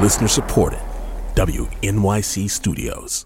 Listener supported. WNYC Studios.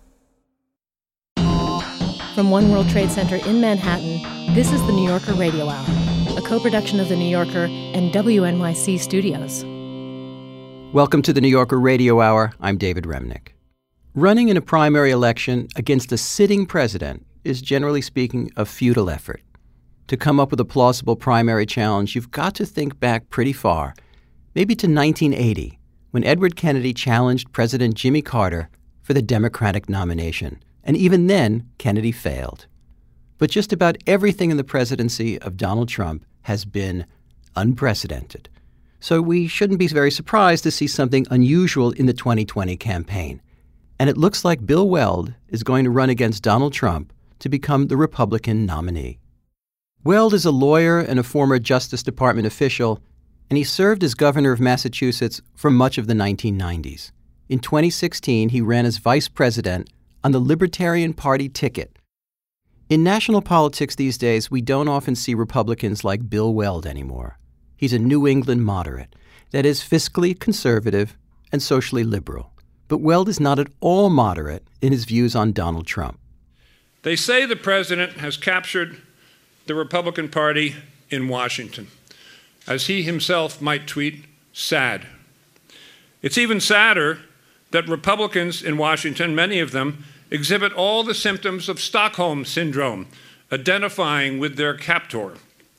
From One World Trade Center in Manhattan, this is the New Yorker Radio Hour, a co-production of The New Yorker and WNYC Studios. Welcome to the New Yorker Radio Hour. I'm David Remnick. Running in a primary election against a sitting president is, generally speaking, a futile effort. To come up with a plausible primary challenge, you've got to think back pretty far, maybe to 1980, when Edward Kennedy challenged President Jimmy Carter for the Democratic nomination. And even then, Kennedy failed. But just about everything in the presidency of Donald Trump has been unprecedented. So we shouldn't be very surprised to see something unusual in the 2020 campaign. And it looks like Bill Weld is going to run against Donald Trump to become the Republican nominee. Weld is a lawyer and a former Justice Department official, and he served as governor of Massachusetts for much of the 1990s. In 2016, he ran as vice president on the Libertarian Party ticket. In national politics these days, we don't often see Republicans like Bill Weld anymore. He's a New England moderate, that is fiscally conservative and socially liberal. But Weld is not at all moderate in his views on Donald Trump. They say the president has captured the Republican Party in Washington. As he himself might tweet, sad. It's even sadder that Republicans in Washington, many of them, exhibit all the symptoms of Stockholm Syndrome, identifying with their captor.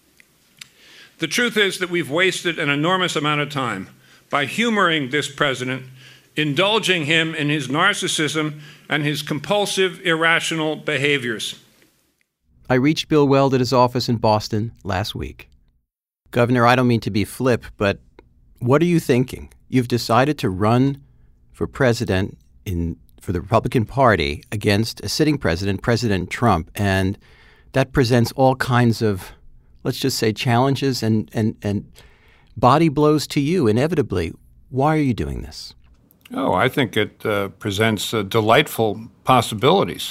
The truth is that we've wasted an enormous amount of time by humoring this president, indulging him in his narcissism and his compulsive, irrational behaviors. I reached Bill Weld at his office in Boston last week. Governor, I don't mean to be flip, but what are you thinking? You've decided to run for president for the Republican Party against a sitting president, President Trump, and that presents all kinds of, let's just say, challenges and body blows to you, inevitably. Why are you doing this? Oh, I think it presents delightful possibilities.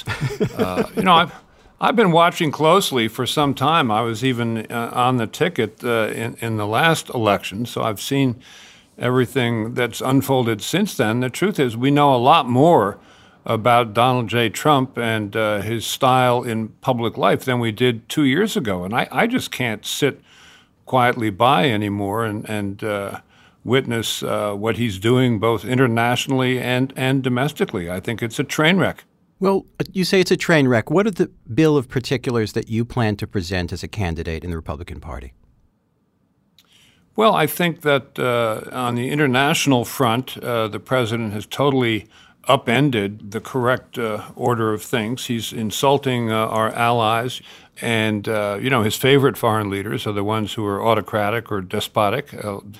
I've been watching closely for some time. I was even on the ticket in the last election, so I've seen everything that's unfolded since then. The truth is we know a lot more about Donald J. Trump and his style in public life than we did 2 years ago. And I just can't sit quietly by anymore and witness what he's doing both internationally and domestically. I think it's a train wreck. Well, you say it's a train wreck. What are the bill of particulars that you plan to present as a candidate in the Republican Party? Well, I think that on the international front, the president has totally upended the correct order of things. He's insulting our allies. And, his favorite foreign leaders are the ones who are autocratic or despotic.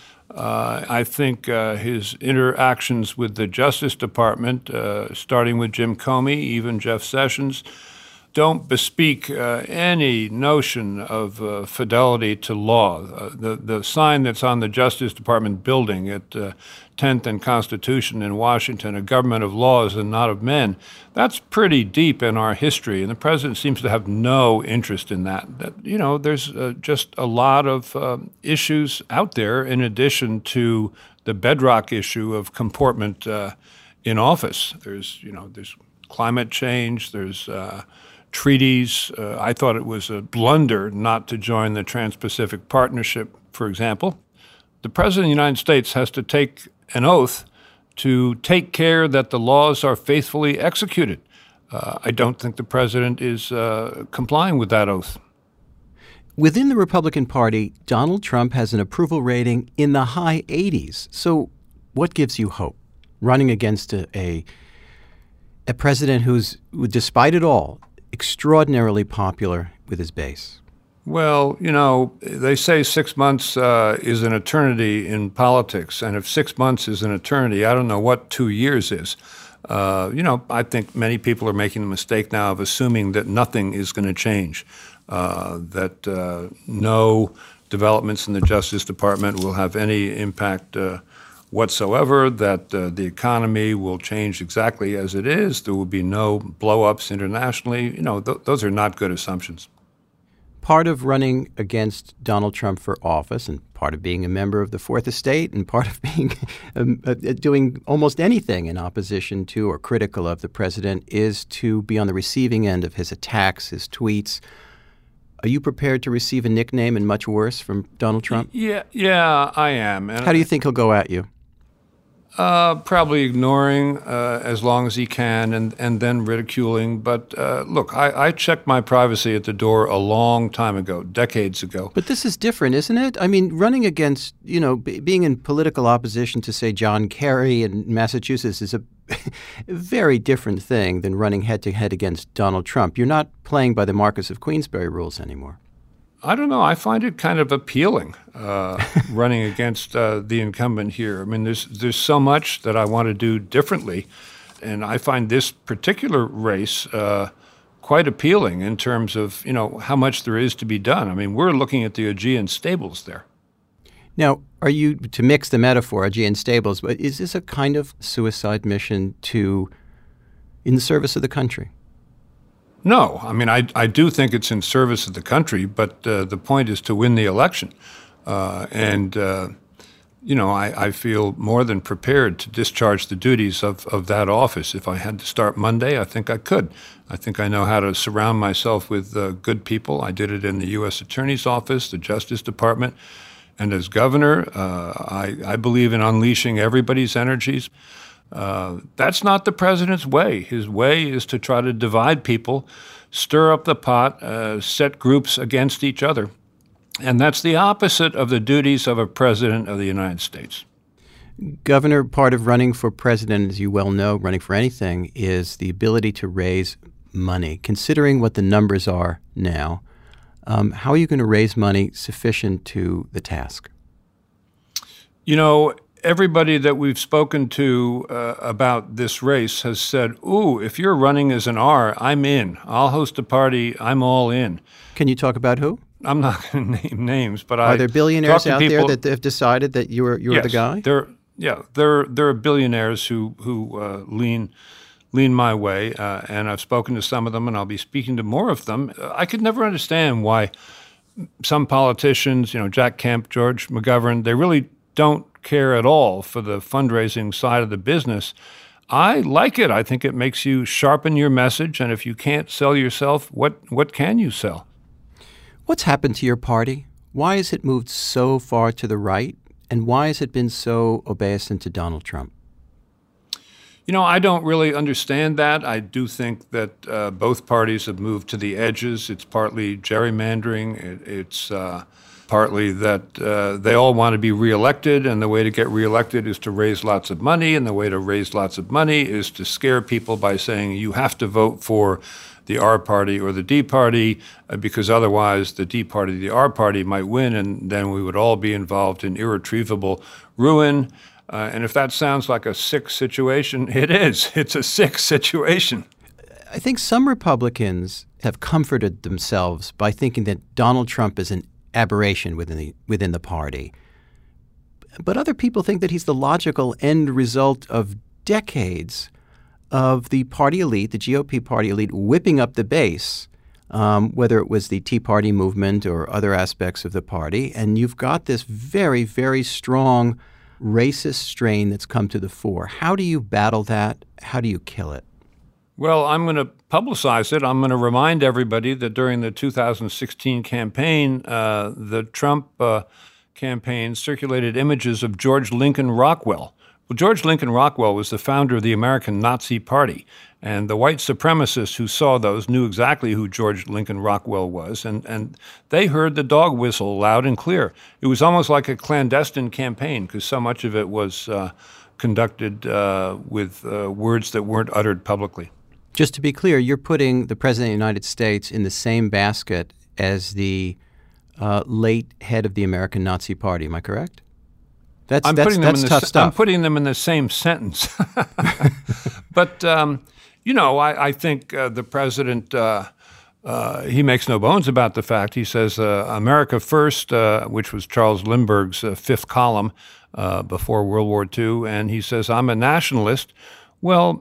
I think his interactions with the Justice Department, starting with Jim Comey, even Jeff Sessions, don't bespeak any notion of fidelity to law. The sign that's on the Justice Department building at 10th and Constitution in Washington, a government of laws and not of men, that's pretty deep in our history, and the president seems to have no interest in that. There's just a lot of issues out there in addition to the bedrock issue of comportment in office. There's climate change, there's treaties. I thought it was a blunder not to join the Trans-Pacific Partnership, for example. The President of the United States has to take an oath to take care that the laws are faithfully executed. I don't think the president is complying with that oath. Within the Republican Party, Donald Trump has an approval rating in the high 80s. So what gives you hope running against a president who's, despite it all, extraordinarily popular with his base? Well, they say 6 months is an eternity in politics. And if 6 months is an eternity, I don't know what 2 years is. I think many people are making the mistake now of assuming that nothing is going to change, that no developments in the Justice Department will have any impact whatsoever, that the economy will change exactly as it is. There will be no blow-ups internationally. Those are not good assumptions. part of running against Donald Trump for office and part of being a member of the Fourth Estate and part of being doing almost anything in opposition to or critical of the president is to be on the receiving end of his attacks, his tweets. Are you prepared to receive a nickname and much worse from Donald Trump? Yeah, I am. And how do you think he'll go at you? Probably ignoring as long as he can and then ridiculing. But look, I checked my privacy at the door a long time ago, decades ago. But this is different, isn't it? I mean, running against, being in political opposition to, say, John Kerry in Massachusetts is a very different thing than running head-to-head against Donald Trump. You're not playing by the Marquess of Queensberry rules anymore. I don't know. I find it kind of appealing running against the incumbent here. I mean, there's so much that I want to do differently, and I find this particular race quite appealing in terms of how much there is to be done. I mean, we're looking at the Augean stables there. Now, are you, to mix the metaphor, Augean stables, but is this a kind of suicide mission in the service of the country? No. I mean, I do think it's in service of the country, but the point is to win the election. I feel more than prepared to discharge the duties of that office. If I had to start Monday, I think I could. I think I know how to surround myself with good people. I did it in the U.S. Attorney's Office, the Justice Department. And as governor, I believe in unleashing everybody's energies. That's not the president's way. His way is to try to divide people, stir up the pot, set groups against each other. And that's the opposite of the duties of a president of the United States. Governor, part of running for president, as you well know, running for anything, is the ability to raise money. Considering what the numbers are now, how are you going to raise money sufficient to the task? Everybody that we've spoken to about this race has said, ooh, if you're running as an R, I'm in. I'll host a party. I'm all in. Can you talk about who? I'm not going to name names, but are there billionaires out there that have decided that you're yes, the guy? There are billionaires who lean my way, and I've spoken to some of them, and I'll be speaking to more of them. I could never understand why some politicians, Jack Kemp, George McGovern, they really don't care at all for the fundraising side of the business. I like it. I think it makes you sharpen your message, and if you can't sell yourself, what can you sell? What's happened to your party? Why has it moved so far to the right, and why has it been so obeisant to Donald Trump? I don't really understand that. I do think that both parties have moved to the edges. It's partly gerrymandering. It's partly that they all want to be reelected, and the way to get reelected is to raise lots of money, and the way to raise lots of money is to scare people by saying you have to vote for the R party or the D party because otherwise the D party, the R party might win, and then we would all be involved in irretrievable ruin. And if that sounds like a sick situation, it is. It's a sick situation. I think some Republicans have comforted themselves by thinking that Donald Trump is an aberration within the party. But other people think that he's the logical end result of decades of the party elite, the GOP party elite, whipping up the base, whether it was the Tea Party movement or other aspects of the party. And you've got this very, very strong racist strain that's come to the fore. How do you battle that? How do you kill it? Well, I'm going to publicize it. I'm going to remind everybody that during the 2016 campaign, the Trump campaign circulated images of George Lincoln Rockwell. Well, George Lincoln Rockwell was the founder of the American Nazi Party, and the white supremacists who saw those knew exactly who George Lincoln Rockwell was, and they heard the dog whistle loud and clear. It was almost like a clandestine campaign because so much of it was conducted with words that weren't uttered publicly. Just to be clear, you're putting the President of the United States in the same basket as the late head of the American Nazi Party. Am I correct? That's tough stuff. I'm putting them in the same sentence. But, I think the president, he makes no bones about the fact. He says America First, which was Charles Lindbergh's fifth column before World War II, and he says, I'm a nationalist. Well,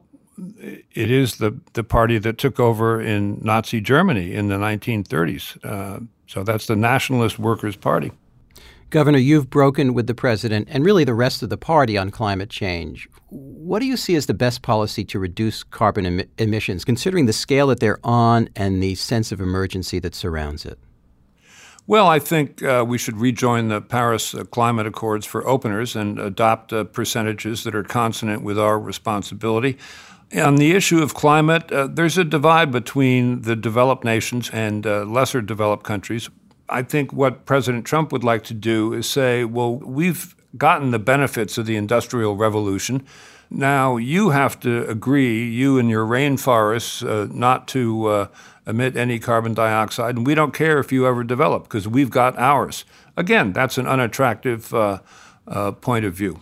it is the party that took over in Nazi Germany in the 1930s. So that's the Nationalist Workers' Party. Governor, you've broken with the president and really the rest of the party on climate change. What do you see as the best policy to reduce carbon emissions, considering the scale that they're on and the sense of emergency that surrounds it? Well, I think we should rejoin the Paris Climate Accords for openers and adopt percentages that are consonant with our responsibility. On the issue of climate, there's a divide between the developed nations and lesser developed countries. I think what President Trump would like to do is say, well, we've gotten the benefits of the Industrial Revolution. Now you have to agree, you and your rainforests, not to emit any carbon dioxide, and we don't care if you ever develop because we've got ours. Again, that's an unattractive point of view.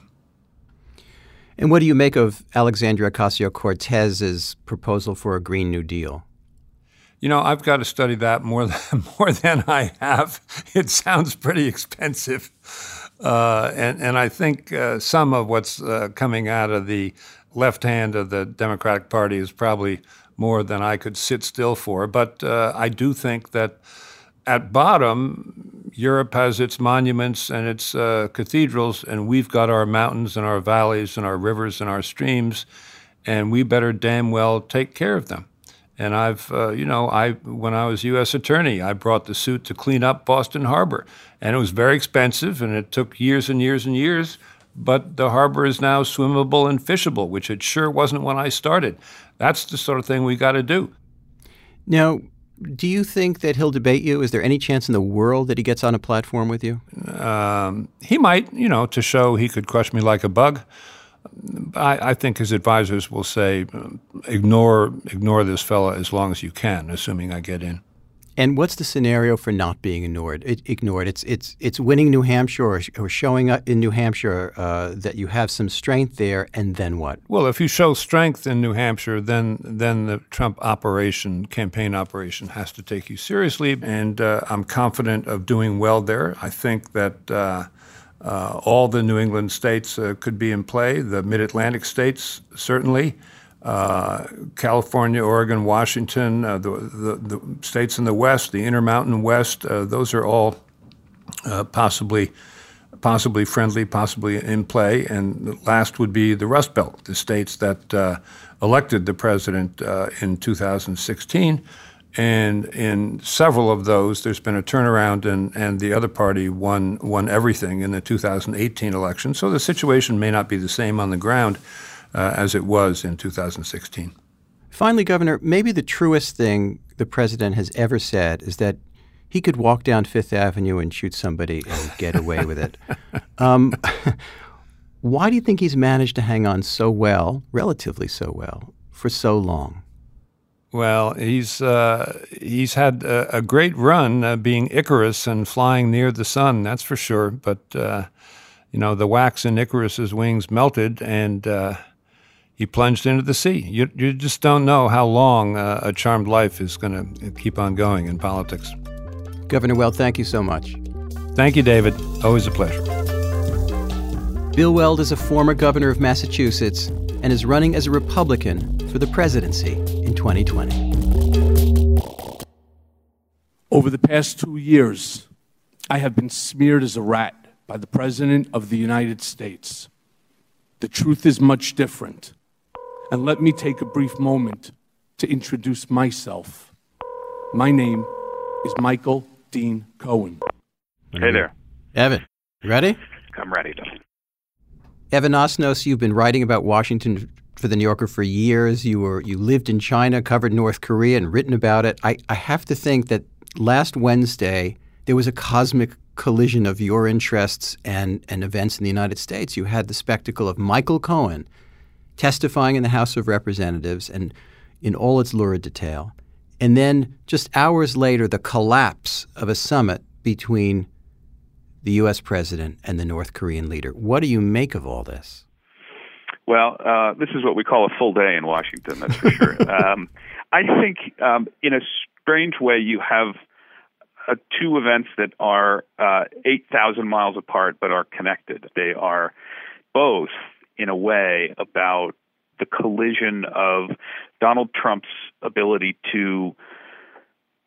And what do you make of Alexandria Ocasio-Cortez's proposal for a Green New Deal? You know, I've got to study that more than I have. It sounds pretty expensive. And I think some of what's coming out of the left hand of the Democratic Party is probably more than I could sit still for. But I do think that at bottom, Europe has its monuments and its cathedrals, and we've got our mountains and our valleys and our rivers and our streams, and we better damn well take care of them. And when I was U.S. Attorney, I brought the suit to clean up Boston Harbor. And it was very expensive, and it took years and years and years. But the harbor is now swimmable and fishable, which it sure wasn't when I started. That's the sort of thing we got to do. Now, do you think that he'll debate you? Is there any chance in the world that he gets on a platform with you? He might, to show he could crush me like a bug. I think his advisors will say, ignore this fella as long as you can, assuming I get in. And what's the scenario for not being ignored? It's winning New Hampshire or showing up in New Hampshire that you have some strength there, and then what? Well, if you show strength in New Hampshire, then the Trump campaign operation, has to take you seriously, and I'm confident of doing well there. I think that all the New England states could be in play, the Mid-Atlantic states certainly, California, Oregon, Washington, the states in the West, the Intermountain West, those are all possibly friendly, possibly in play. And the last would be the Rust Belt, the states that elected the president in 2016. And in several of those, there's been a turnaround, and the other party won everything in the 2018 election. So the situation may not be the same on the ground as it was in 2016. Finally, Governor, maybe the truest thing the president has ever said is that he could walk down Fifth Avenue and shoot somebody and get away with it. Why do you think he's managed to hang on so well, relatively so well, for so long? Well, he's had a great run being Icarus and flying near the sun, that's for sure. But, the wax in Icarus's wings melted, and he plunged into the sea. You just don't know how long a charmed life is going to keep on going in politics. Governor Weld, thank you so much. Thank you, David. Always a pleasure. Bill Weld is a former governor of Massachusetts and is running as a Republican for the presidency in 2020. Over the past 2 years, I have been smeared as a rat by the President of the United States. The truth is much different. And let me take a brief moment to introduce myself. My name is Michael Dean Cohen. Hey there. Evan, you ready? I'm ready, Bill. Evan Osnos, you've been writing about Washington for The New Yorker for years. You lived in China, covered North Korea, and written about it. I have to think that last Wednesday there was a cosmic collision of your interests and events in the United States. You had the spectacle of Michael Cohen testifying in the House of Representatives and in all its lurid detail. And then just hours later, the collapse of a summit between the U.S. president and the North Korean leader. What do you make of all this? Well, this is what we call a full day in Washington, that's for sure. I think in a strange way you have two events that are 8,000 miles apart but are connected. They are both, in a way, about the collision of Donald Trump's ability to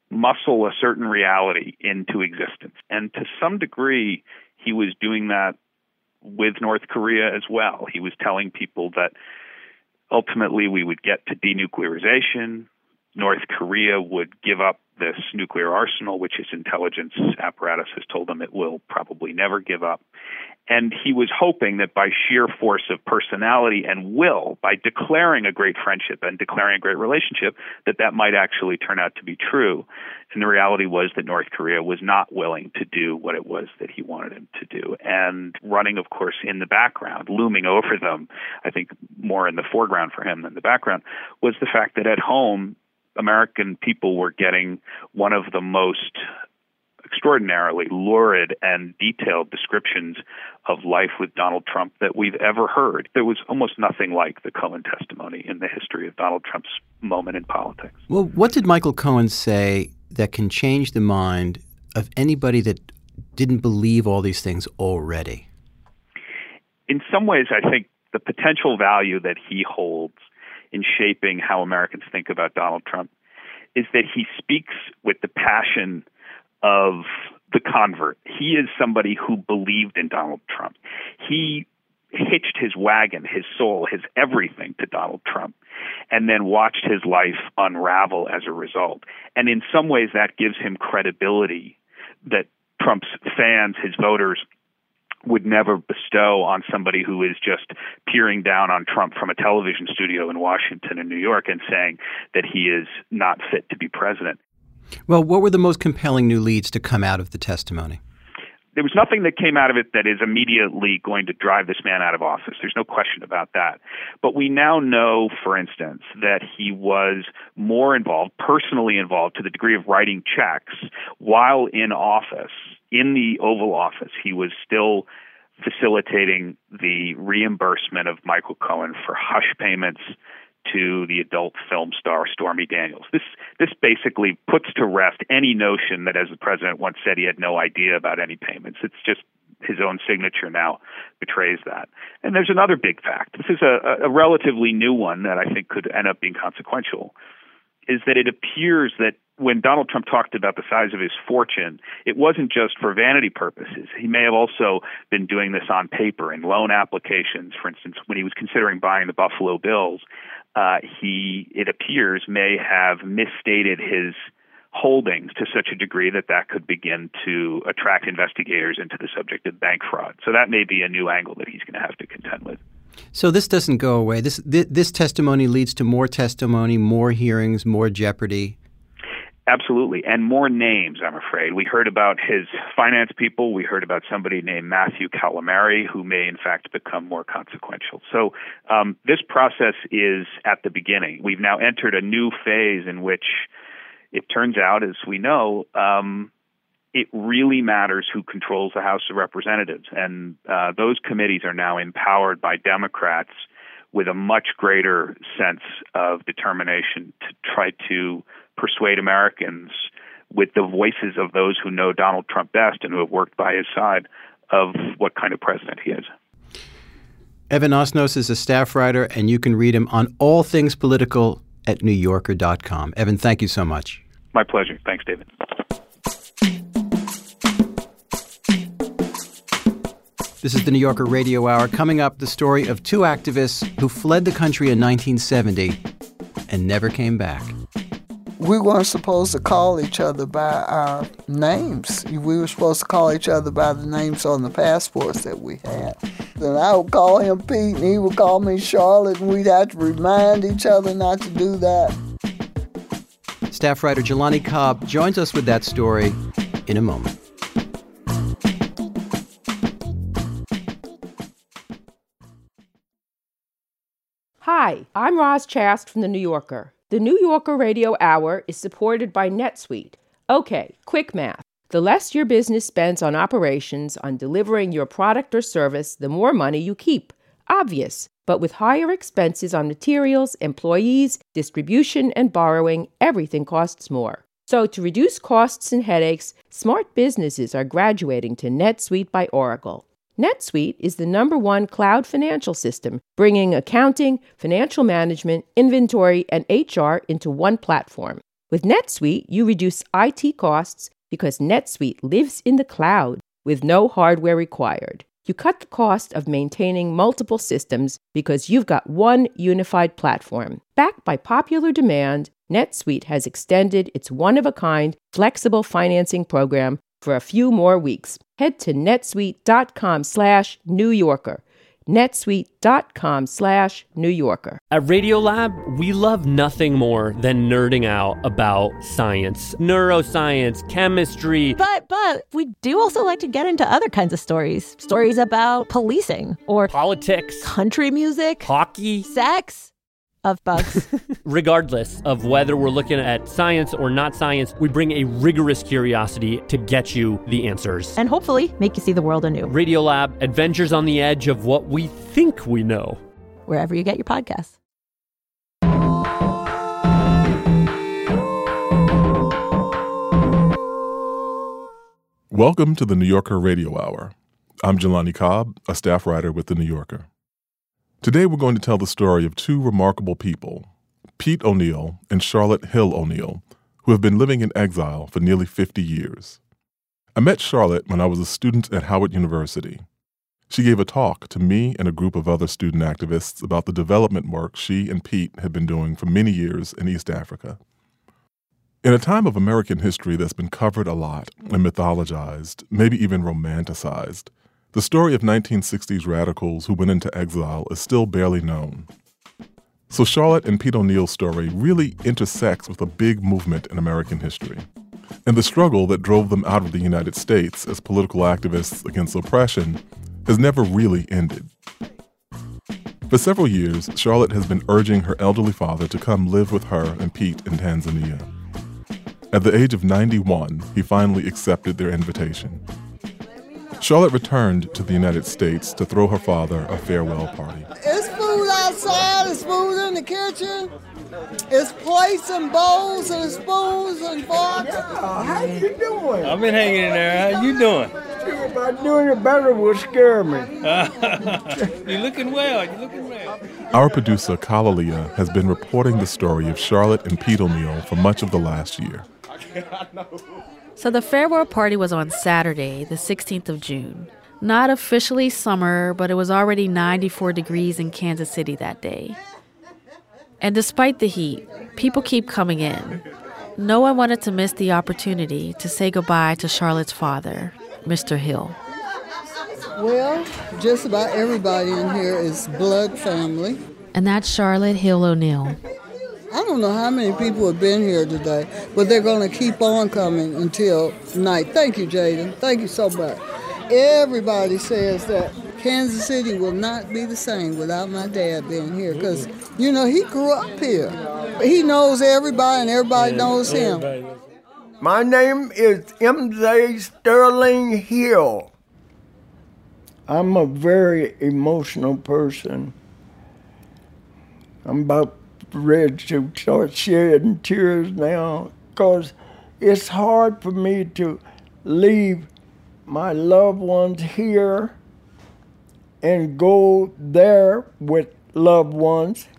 muscle a certain reality into existence. And to some degree, he was doing that with North Korea as well. He was telling people that ultimately we would get to denuclearization. North Korea would give up this nuclear arsenal, which his intelligence apparatus has told him it will probably never give up. And he was hoping that by sheer force of personality and will, by declaring a great friendship and declaring a great relationship, that might actually turn out to be true. And the reality was that North Korea was not willing to do what it was that he wanted him to do. And running, of course, in the background, looming over them, I think more in the foreground for him than the background, was the fact that at home, American people were getting one of the most extraordinarily lurid and detailed descriptions of life with Donald Trump that we've ever heard. There was almost nothing like the Cohen testimony in the history of Donald Trump's moment in politics. Well, what did Michael Cohen say that can change the mind of anybody that didn't believe all these things already? In some ways, I think the potential value that he holds in shaping how Americans think about Donald Trump is that he speaks with the passion of the convert. He is somebody who believed in Donald Trump. He hitched his wagon, his soul, his everything to Donald Trump, and then watched his life unravel as a result. And in some ways, that gives him credibility that Trump's fans, his voters, would never bestow on somebody who is just peering down on Trump from a television studio in Washington and New York and saying that he is not fit to be president. Well, what were the most compelling new leads to come out of the testimony? There was nothing that came out of it that is immediately going to drive this man out of office. There's no question about that. But we now know, for instance, that he was more involved, personally involved, to the degree of writing checks while in office. In the Oval Office, he was still facilitating the reimbursement of Michael Cohen for hush payments to the adult film star Stormy Daniels. This basically puts to rest any notion that, as the president once said, he had no idea about any payments. It's just his own signature now betrays that. And there's another big fact. This is a relatively new one that I think could end up being consequential, is that it appears that when Donald Trump talked about the size of his fortune, it wasn't just for vanity purposes. He may have also been doing this on paper in loan applications. For instance, when he was considering buying the Buffalo Bills, it appears, may have misstated his holdings to such a degree that could begin to attract investigators into the subject of bank fraud. So that may be a new angle that he's going to have to contend with. So this doesn't go away. This testimony leads to more testimony, more hearings, more jeopardy. Absolutely. And more names, I'm afraid. We heard about his finance people. We heard about somebody named Matthew Calamari, who may, in fact, become more consequential. So this process is at the beginning. We've now entered a new phase in which it turns out, as we know, it really matters who controls the House of Representatives. And those committees are now empowered by Democrats with a much greater sense of determination to try to persuade Americans with the voices of those who know Donald Trump best and who have worked by his side of what kind of president he is. Evan Osnos is a staff writer, and you can read him on all things political at NewYorker.com. Evan, thank you so much. My pleasure. Thanks, David. This is the New Yorker Radio Hour. Coming up, the story of two activists who fled the country in 1970 and never came back. We weren't supposed to call each other by our names. We were supposed to call each other by the names on the passports that we had. Then I would call him Pete, and he would call me Charlotte, and we'd have to remind each other not to do that. Staff writer Jelani Cobb joins us with that story in a moment. Hi, I'm Roz Chast from The New Yorker. The New Yorker Radio Hour is supported by NetSuite. Okay, quick math. The less your business spends on operations, on delivering your product or service, the more money you keep. Obvious. But with higher expenses on materials, employees, distribution, and borrowing, everything costs more. So to reduce costs and headaches, smart businesses are graduating to NetSuite by Oracle. NetSuite is the #1 cloud financial system, bringing accounting, financial management, inventory, and HR into one platform. With NetSuite, you reduce IT costs because NetSuite lives in the cloud with no hardware required. You cut the cost of maintaining multiple systems because you've got one unified platform. Backed by popular demand, NetSuite has extended its one-of-a-kind flexible financing program for a few more weeks. Head to netsuite.com/New Yorker. netsuite.com/New Yorker. At Radiolab, we love nothing more than nerding out about science, neuroscience, chemistry. But we do also like to get into other kinds of stories. Stories about policing or politics, country music, hockey, sex, of bugs. Regardless of whether we're looking at science or not science, we bring a rigorous curiosity to get you the answers. And hopefully make you see the world anew. Radiolab, adventures on the edge of what we think we know. Wherever you get your podcasts. Welcome to the New Yorker Radio Hour. I'm Jelani Cobb, a staff writer with The New Yorker. Today we're going to tell the story of two remarkable people, Pete O'Neill and Charlotte Hill O'Neill, who have been living in exile for nearly 50 years. I met Charlotte when I was a student at Howard University. She gave a talk to me and a group of other student activists about the development work she and Pete had been doing for many years in East Africa. In a time of American history that's been covered a lot and mythologized, maybe even romanticized, the story of 1960s radicals who went into exile is still barely known. So Charlotte and Pete O'Neill's story really intersects with a big movement in American history, and the struggle that drove them out of the United States as political activists against oppression has never really ended. For several years, Charlotte has been urging her elderly father to come live with her and Pete in Tanzania. At the age of 91, he finally accepted their invitation. Charlotte returned to the United States to throw her father a farewell party. It's food outside, it's food in the kitchen, it's plates and bowls and spoons and forks. How you doing? I've been hanging in there. How you doing? By doing it better would scare me. You're looking well. Our producer, Kalalia, has been reporting the story of Charlotte and Pete O'Neill for much of the last year. So the farewell party was on Saturday, the 16th of June. Not officially summer, but it was already 94 degrees in Kansas City that day. And despite the heat, people keep coming in. No one wanted to miss the opportunity to say goodbye to Charlotte's father, Mr. Hill. Well, just about everybody in here is blood family. And that's Charlotte Hill O'Neill. I don't know how many people have been here today, but they're going to keep on coming until night. Thank you, Jaden. Thank you so much. Everybody says that Kansas City will not be the same without my dad being here because, you know, he grew up here. He knows everybody and everybody knows him. My name is M.J. Sterling Hill. I'm a very emotional person. I'm about ready to start shedding tears now because it's hard for me to leave my loved ones here and go there with loved ones.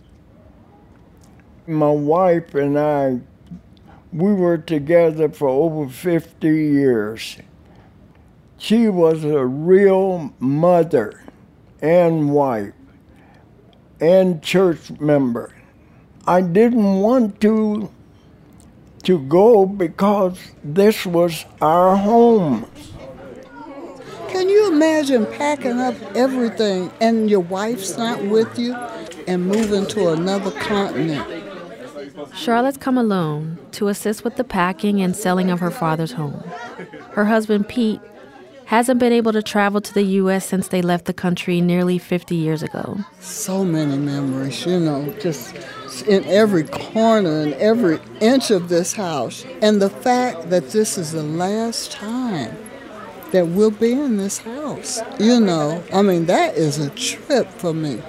My wife and I, we were together for over 50 years. She was a real mother and wife and church member. I didn't want to go because this was our home. Can you imagine packing up everything and your wife's not with you and moving to another continent? Charlotte's come alone to assist with the packing and selling of her father's home. Her husband, Pete, hasn't been able to travel to the U.S. since they left the country nearly 50 years ago. So many memories, you know, just in every corner and every inch of this house. And the fact that this is the last time that we'll be in this house, you know, I mean, that is a trip for me.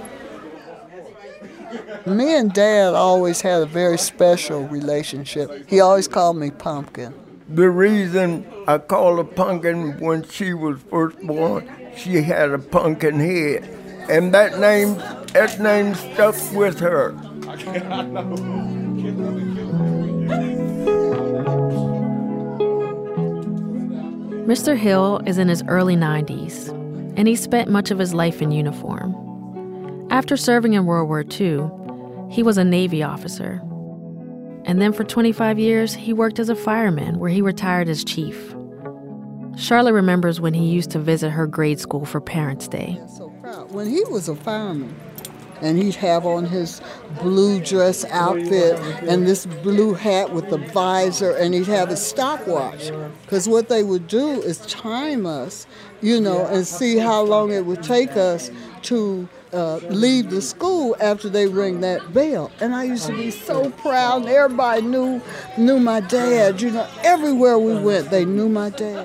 Me and Dad always had a very special relationship. He always called me Pumpkin. The reason I call her Pumpkin, when she was first born, she had a pumpkin head. And that name stuck with her. Mr. Hill is in his early 90s, and he spent much of his life in uniform. After serving in World War II, he was a Navy officer. And then for 25 years, he worked as a fireman, where he retired as chief. Charlotte remembers when he used to visit her grade school for Parents' Day. When he was a fireman, and he'd have on his blue dress outfit and this blue hat with the visor, and he'd have a stopwatch. Because what they would do is time us, and see how long it would take us to leave the school after they ring that bell. And I used to be so proud, and everybody knew my dad. Everywhere we went, they knew my dad.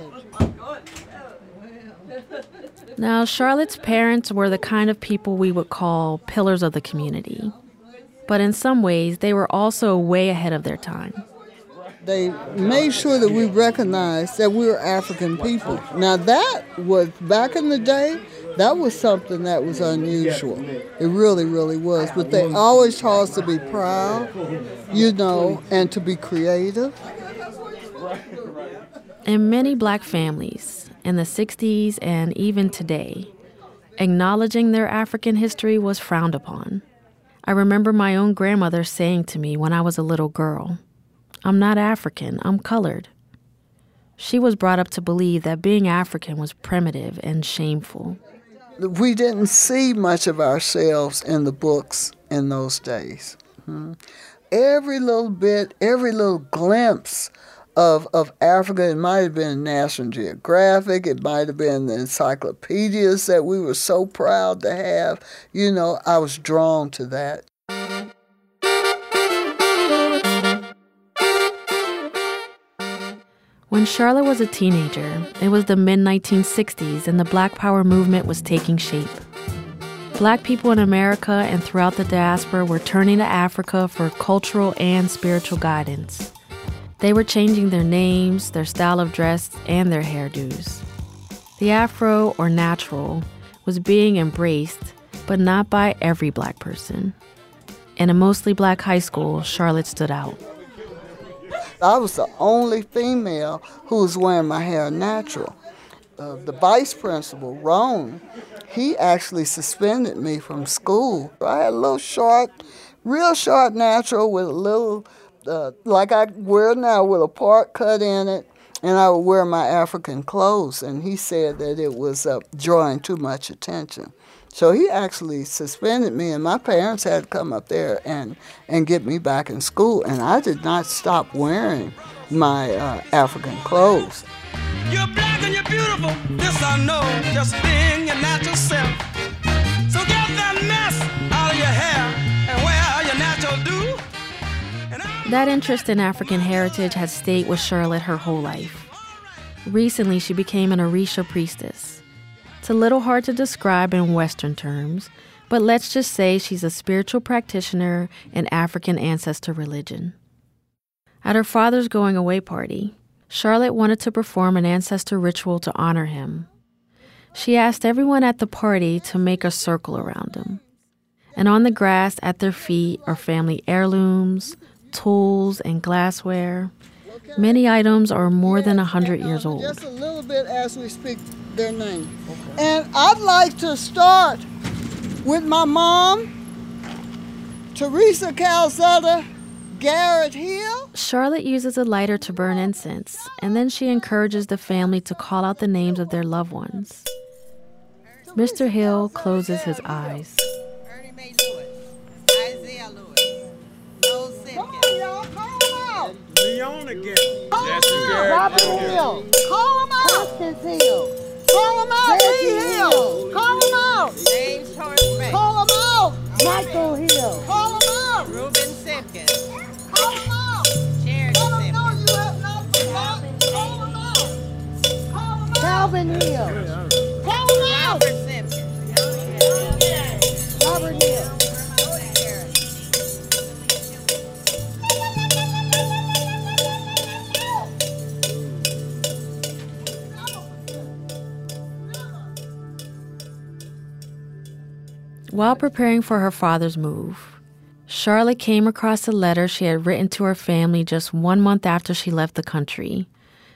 Now, Charlotte's parents were the kind of people we would call pillars of the community. But in some ways, they were also way ahead of their time. They made sure that we recognized that we were African people. Now, that was, back in the day, that was something that was unusual. It really, really was. But they always taught us to be proud, and to be creative. In many black families, in the 60s and even today, acknowledging their African history was frowned upon. I remember my own grandmother saying to me when I was a little girl, "I'm not African, I'm colored." She was brought up to believe that being African was primitive and shameful. We didn't see much of ourselves in the books in those days. Every little bit, every little glimpse of Africa, it might have been National Geographic, it might have been the encyclopedias that we were so proud to have. I was drawn to that. When Charlotte was a teenager, it was the mid-1960s and the Black Power movement was taking shape. Black people in America and throughout the diaspora were turning to Africa for cultural and spiritual guidance. They were changing their names, their style of dress, and their hairdos. The Afro, or natural, was being embraced, but not by every black person. In a mostly black high school, Charlotte stood out. I was the only female who was wearing my hair natural. The vice principal, Ron, he actually suspended me from school. I had a little short, real short natural with a little, like I wear now, with a part cut in it, and I would wear my African clothes, and he said that it was drawing too much attention. So he actually suspended me, and my parents had to come up there and get me back in school, and I did not stop wearing my African clothes. You're black and you're beautiful, this I know, just being your natural self. So get that mess out of your hair and wear your natural do. That interest in African heritage has stayed with Charlotte her whole life. Recently, she became an Orisha priestess. It's a little hard to describe in Western terms, but let's just say she's a spiritual practitioner in African ancestor religion. At her father's going-away party, Charlotte wanted to perform an ancestor ritual to honor him. She asked everyone at the party to make a circle around him. And on the grass at their feet are family heirlooms, tools, and glassware. Many items are more than 100 years old. Just a little bit as we speak their name. And I'd like to start with my mom, Teresa Calzada Garrett Hill. Charlotte uses a lighter to burn incense, and then she encourages the family to call out the names of their loved ones. Mr. Hill closes his eyes. Leon again. Robin Hill. Call him out. Justice Hill. Call him out. Lee Hill. Call him out. James Horace. Call him out. Michael Hill. Call him out. Reuben Simpkins. Call him out. Charity Let him Simpkins. know you have not forgotten. Call him out. Call him out. Calvin Hill. Call him out. Robert Simpkins. Robert Hill. While preparing for her father's move, Charlotte came across a letter she had written to her family just 1 month after she left the country,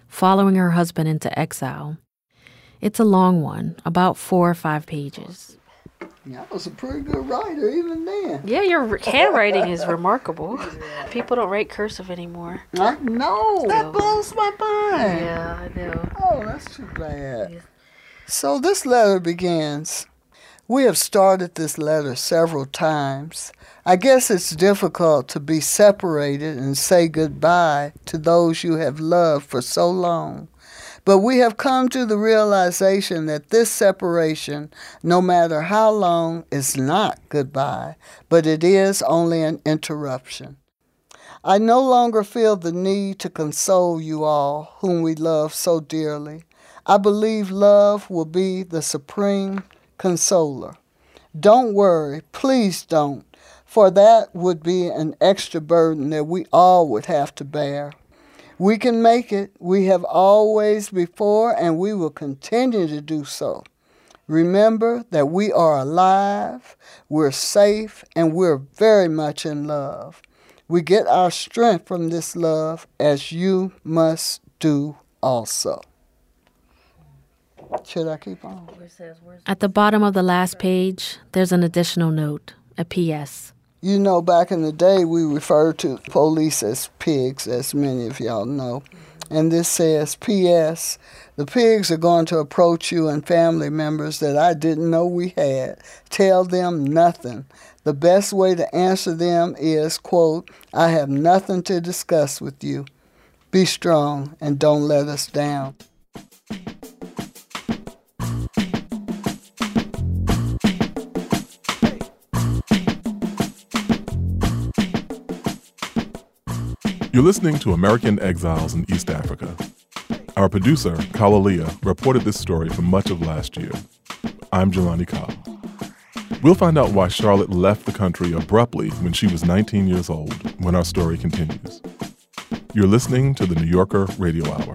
following her husband into exile. It's a long one, about 4 or 5 pages. I was a pretty good writer even then. Yeah, your handwriting is remarkable. People don't write cursive anymore. I know. That blows my mind. Yeah, I know. Oh, that's too bad. Yeah. So this letter begins. We have started this letter several times. I guess it's difficult to be separated and say goodbye to those you have loved for so long. But we have come to the realization that this separation, no matter how long, is not goodbye, but it is only an interruption. I no longer feel the need to console you all, whom we love so dearly. I believe love will be the supreme consoler. Don't worry, please don't, for that would be an extra burden that we all would have to bear. We can make it. We have always before, and we will continue to do so. Remember that we are alive, we're safe, and we're very much in love. We get our strength from this love, as you must do also. Should I keep on? At the bottom of the last page, there's an additional note, a P.S. You know, back in the day, we referred to police as pigs, as many of y'all know. And this says, P.S. The pigs are going to approach you and family members that I didn't know we had. Tell them nothing. The best way to answer them is, quote, I have nothing to discuss with you. Be strong and don't let us down. You're listening to American Exiles in East Africa. Our producer, Kalalea, reported this story for much of last year. I'm Jelani Cobb. We'll find out why Charlotte left the country abruptly when she was 19 years old when our story continues. You're listening to the New Yorker Radio Hour.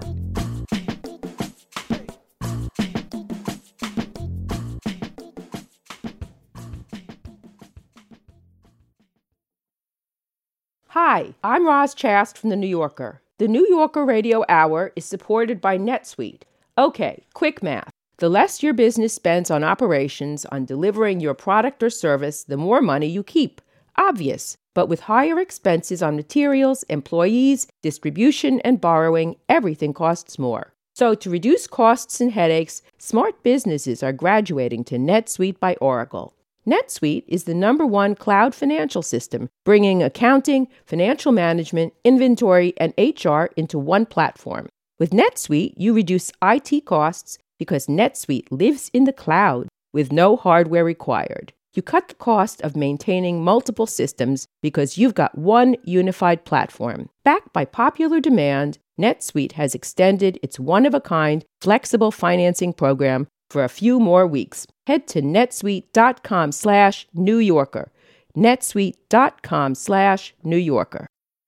Hi, I'm Roz Chast from The New Yorker. The New Yorker Radio Hour is supported by NetSuite. Okay, quick math. The less your business spends on operations, on delivering your product or service, the more money you keep. Obvious. But with higher expenses on materials, employees, distribution, and borrowing, everything costs more. So to reduce costs and headaches, smart businesses are graduating to NetSuite by Oracle. NetSuite is the #1 cloud financial system, bringing accounting, financial management, inventory, and HR into one platform. With NetSuite, you reduce IT costs because NetSuite lives in the cloud with no hardware required. You cut the cost of maintaining multiple systems because you've got one unified platform. Backed by popular demand, NetSuite has extended its one-of-a-kind flexible financing program for a few more weeks. Head to netsuite.com/New Yorker. netsuite.com/New Yorker.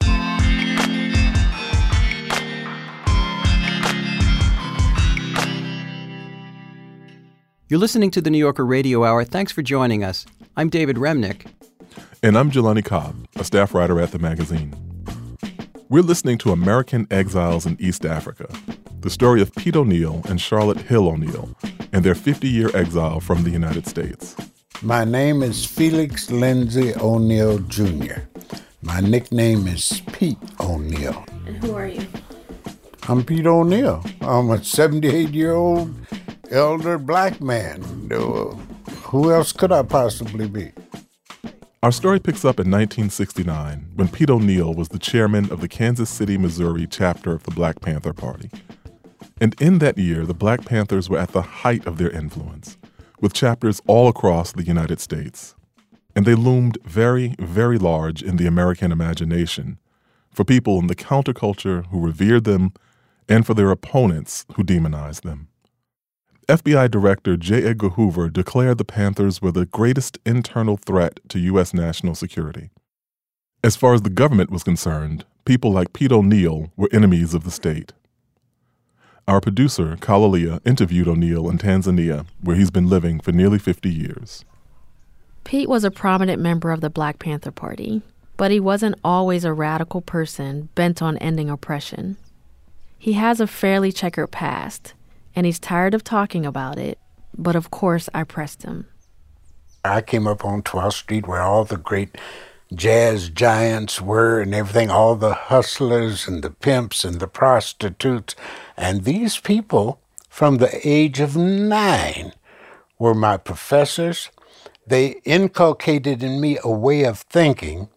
You're listening to the New Yorker Radio Hour. Thanks for joining us. I'm David Remnick. And I'm Jelani Cobb, a staff writer at the magazine. We're listening to American Exiles in East Africa, the story of Pete O'Neill and Charlotte Hill O'Neill and their 50-year exile from the United States. My name is Felix Lindsay O'Neill, Jr. My nickname is Pete O'Neill. And who are you? I'm Pete O'Neill. I'm a 78-year-old elder black man. Who else could I possibly be? Our story picks up in 1969 when Pete O'Neill was the chairman of the Kansas City, Missouri chapter of the Black Panther Party. And in that year, the Black Panthers were at the height of their influence, with chapters all across the United States. And they loomed very, very large in the American imagination for people in the counterculture who revered them and for their opponents who demonized them. FBI Director J. Edgar Hoover declared the Panthers were the greatest internal threat to U.S. national security. As far as the government was concerned, people like Pete O'Neill were enemies of the state. Our producer, Kalalea, interviewed O'Neill in Tanzania, where he's been living for nearly 50 years. Pete was a prominent member of the Black Panther Party, but he wasn't always a radical person bent on ending oppression. He has a fairly checkered past, and he's tired of talking about it, but of course I pressed him. I came up on 12th Street where all the great jazz giants were and everything, all the hustlers and the pimps and the prostitutes. And these people, from the age of 9, were my professors. They inculcated in me a way of thinking.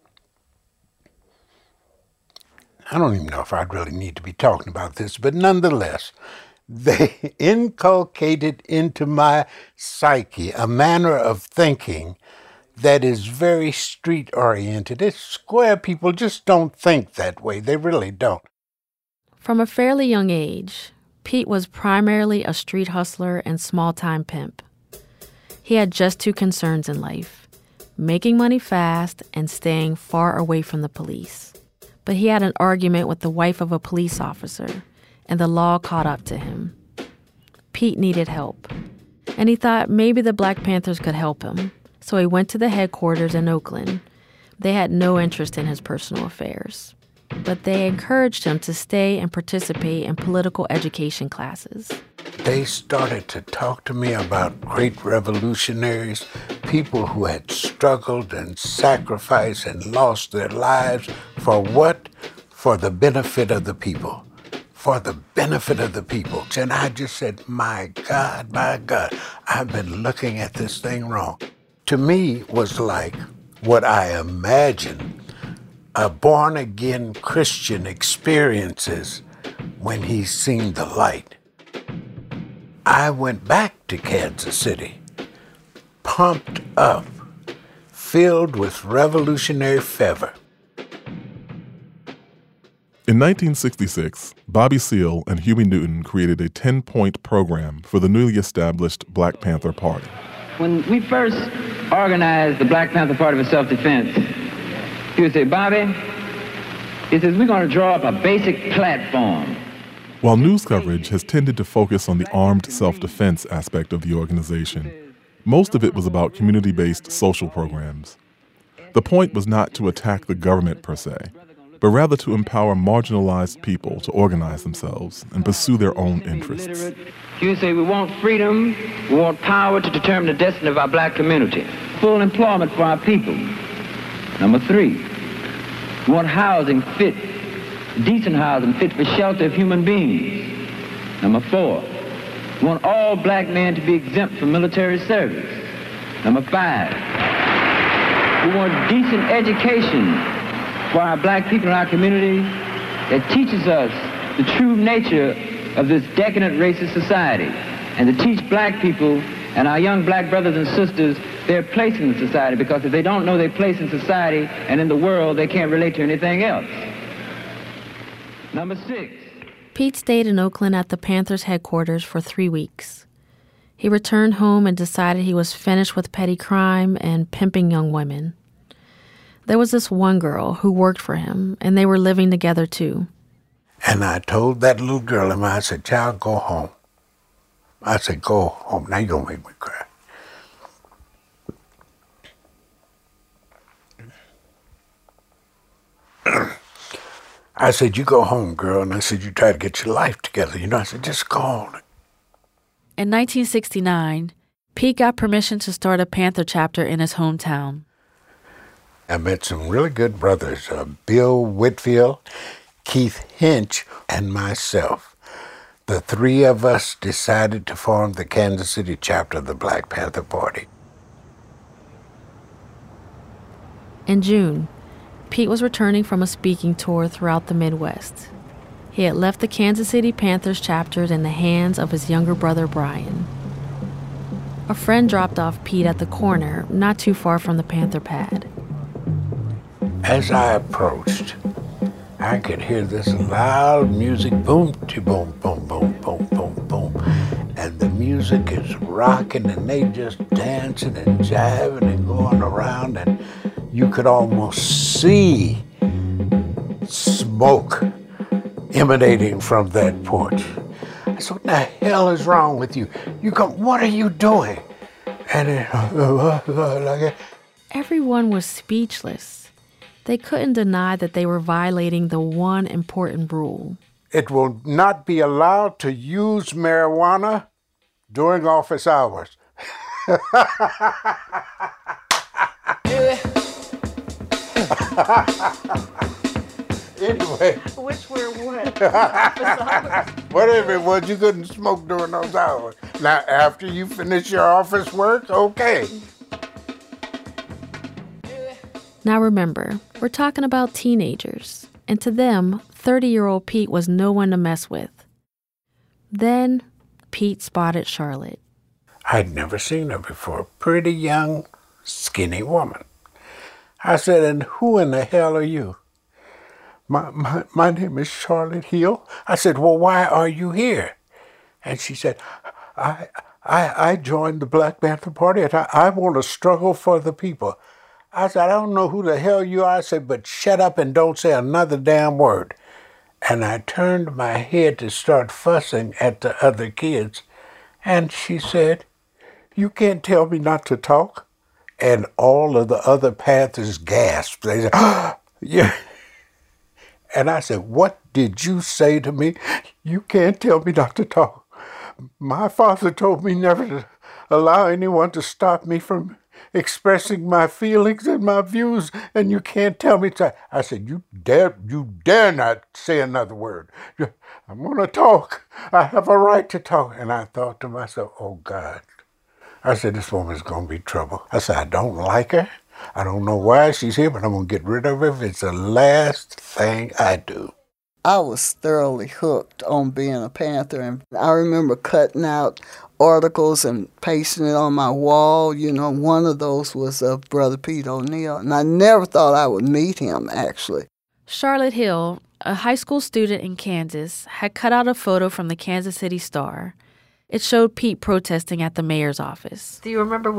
I don't even know if I'd really need to be talking about this, but nonetheless, they inculcated into my psyche a manner of thinking that is very street-oriented. It's square people just don't think that way. They really don't. From a fairly young age, Pete was primarily a street hustler and small-time pimp. He had just 2 concerns in life, making money fast and staying far away from the police. But he had an argument with the wife of a police officer, and the law caught up to him. Pete needed help, and he thought maybe the Black Panthers could help him. So he went to the headquarters in Oakland. They had no interest in his personal affairs, but they encouraged him to stay and participate in political education classes. They started to talk to me about great revolutionaries, people who had struggled and sacrificed and lost their lives for what? For the benefit of the people. For the benefit of the people. And I just said, my God, I've been looking at this thing wrong. To me, was like what I imagine a born-again Christian experiences when he's seen the light. I went back to Kansas City, pumped up, filled with revolutionary fervor. In 1966, Bobby Seale and Huey Newton created a 10-point program for the newly established Black Panther Party. When we first organized the Black Panther Party for Self-Defense, he would say, Bobby, he says, we're going to draw up a basic platform. While news coverage has tended to focus on the armed self-defense aspect of the organization, most of it was about community-based social programs. The point was not to attack the government per se, but rather to empower marginalized people to organize themselves and pursue their own interests. You say we want freedom, we want power to determine the destiny of our black community, full employment for our people. Number 3, we want housing fit, decent housing fit for shelter of human beings. Number 4, we want all black men to be exempt from military service. Number 5, we want decent education for our black people in our community that teaches us the true nature of this decadent racist society, and to teach black people and our young black brothers and sisters their place in the society, because if they don't know their place in society and in the world, they can't relate to anything else. Number 6. Pete stayed in Oakland at the Panthers headquarters for 3 weeks. He returned home and decided he was finished with petty crime and pimping young women. There was this one girl who worked for him, and they were living together too. And I told that little girl, I said, child, go home. I said, go home. Now you're going to make me cry. I said, you go home, girl. And I said, you try to get your life together. I said, just go on. In 1969, Pete got permission to start a Panther chapter in his hometown. I met some really good brothers, Bill Whitfield, Keith Hinch, and myself. The 3 of us decided to form the Kansas City chapter of the Black Panther Party. In June, Pete was returning from a speaking tour throughout the Midwest. He had left the Kansas City Panthers chapters in the hands of his younger brother, Brian. A friend dropped off Pete at the corner, not too far from the Panther pad. As I approached, I could hear this loud music, boom, boom, boom, boom, boom, boom, boom. And the music is rocking, and they just dancing and jiving and going around, and you could almost see smoke emanating from that porch. I said, what the hell is wrong with you? You come, what are you doing? And it, Everyone was speechless. They couldn't deny that they were violating the one important rule. it will not be allowed to use marijuana during office hours. Anyway. Which were what? Whatever it was, you couldn't smoke during those hours. Now, after you finish your office work, okay. Now remember, we're talking about teenagers, and to them, 30-year-old Pete was no one to mess with. Then, Pete spotted Charlotte. I'd never seen her before. Pretty young, skinny woman. I said, and who in the hell are you? My name is Charlotte Hill. I said, well, why are you here? And she said, I joined the Black Panther Party and I want to struggle for the people. I said, I don't know who the hell you are. I said, but shut up and don't say another damn word. And I turned my head to start fussing at the other kids. And she said, you can't tell me not to talk? And all of the other Panthers gasped. They said, oh, yeah. And I said, what did you say to me? You can't tell me not to talk. My father told me never to allow anyone to stop me from expressing my feelings and my views, and you can't tell me to. I said, you dare not say another word. I'm going to talk. I have a right to talk. And I thought to myself, oh, God. I said, this woman's going to be trouble. I said, I don't like her. I don't know why she's here, but I'm going to get rid of her if it's the last thing I do. I was thoroughly hooked on being a Panther, and I remember cutting out articles and pasting it on my wall. You know, one of those was of Brother Pete O'Neill, and I never thought I would meet him, actually. Charlotte Hill, a high school student in Kansas, had cut out a photo from the Kansas City Star. It showed Pete protesting at the mayor's office. Do you remember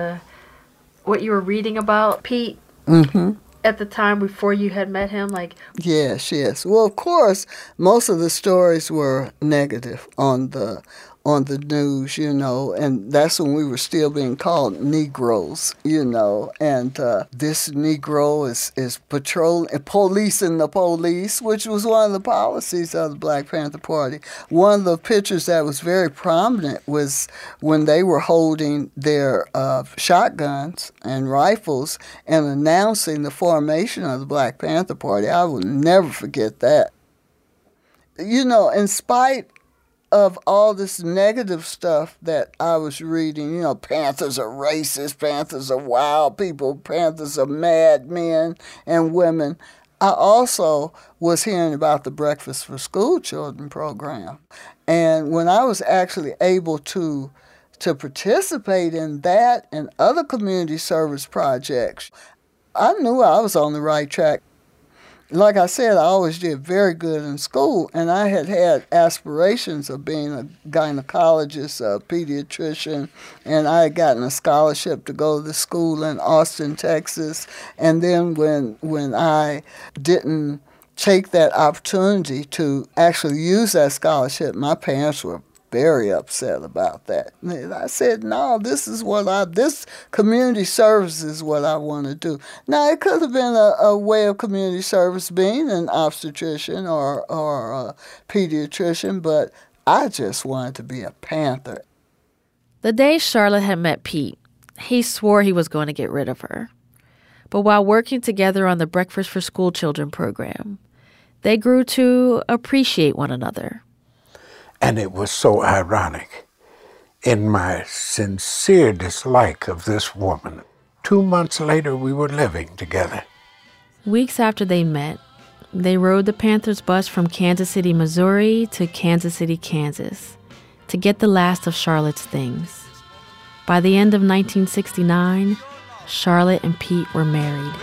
what you were reading about Pete at the time before you had met him? Yes. Well, of course, most of the stories were negative on the news, you know, and that's when we were still being called Negroes, you know, and this Negro is policing the police, which was one of the policies of the Black Panther Party. One of the pictures that was very prominent was when they were holding their shotguns and rifles and announcing the formation of the Black Panther Party. I will never forget that. You know, in spite of all this negative stuff that I was reading, you know, Panthers are racist, Panthers are wild people, Panthers are mad men and women, I also was hearing about the Breakfast for School Children program. And when I was actually able to participate in that and other community service projects, I knew I was on the right track. Like I said, I always did very good in school, and I had aspirations of being a gynecologist, a pediatrician, and I had gotten a scholarship to go to the school in Austin, Texas. And then when I didn't take that opportunity to actually use that scholarship, my parents were very upset about that. And I said, no, this community service is what I want to do. Now, it could have been a way of community service being an obstetrician or a pediatrician, but I just wanted to be a Panther. The day Charlotte had met Pete, he swore he was going to get rid of her. But while working together on the Breakfast for School Children program, they grew to appreciate one another. And it was so ironic. In my sincere dislike of this woman, 2 months later we were living together. Weeks after they met, they rode the Panthers bus from Kansas City, Missouri to Kansas City, Kansas, to get the last of Charlotte's things. By the end of 1969, Charlotte and Pete were married.